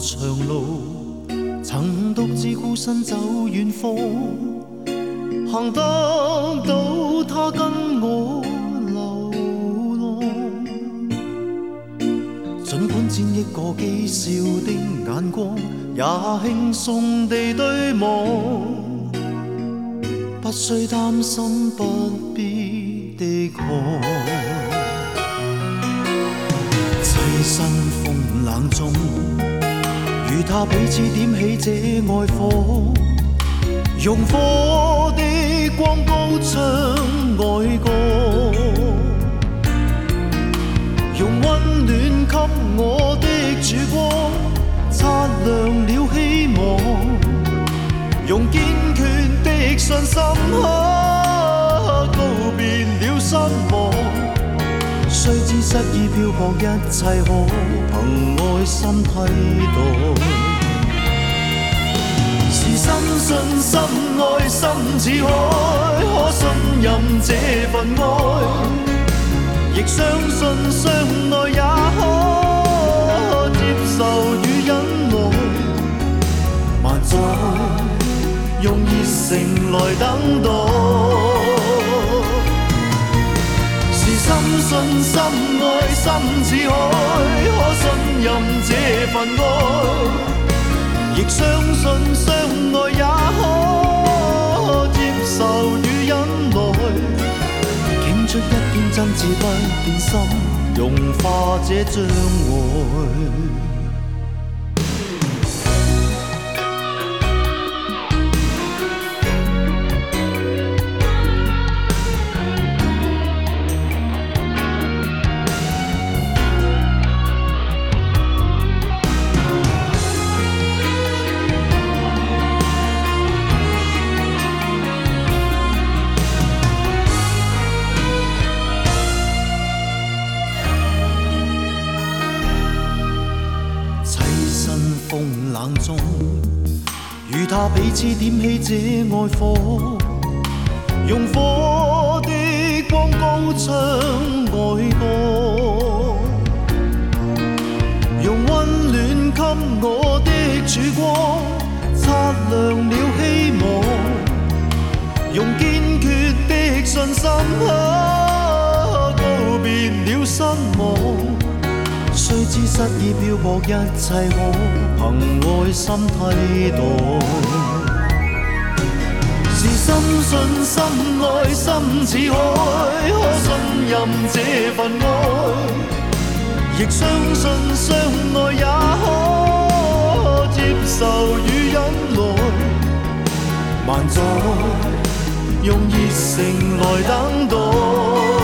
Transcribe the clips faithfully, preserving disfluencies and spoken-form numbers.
长路，曾独自孤身走远方，行得到他跟我流浪。尽管沾益过讥笑的眼光，也轻松地对望，不需担心，不必的抗。栖身风冷中，与他彼此點起這愛火，用火的光高唱愛歌，用溫暖給我的曙光，擦亮了希望，用堅決的信心告別了失望。雖知失意漂泊，一切可憑愛心替代。是深信深愛心似海，可信任這份愛，亦相信相愛也可接受與忍耐。萬載用熱誠來等待。深信深愛心似海，可信任這份愛，亦相信相愛也可接受與忍耐。傾出一片真摯不變心，融化這障礙。風冷中，與他彼此點起這愛火，用火的光高唱愛歌，用溫暖給我的曙光，擦亮了希望，用堅決的信心告別了失望。雖知失意漂泊，一切可憑愛心替代。是深信深愛心似海，可信任這份愛，亦相信相愛也可接受與忍耐。萬載用熱誠來等待。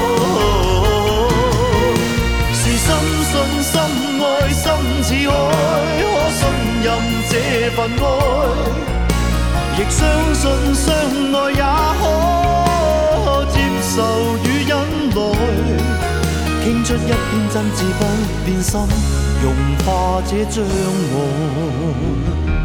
深信深愛心似海，可信任這份愛，亦相信相愛也可接受與忍耐。傾出一片真摯不變心，融化這障礙。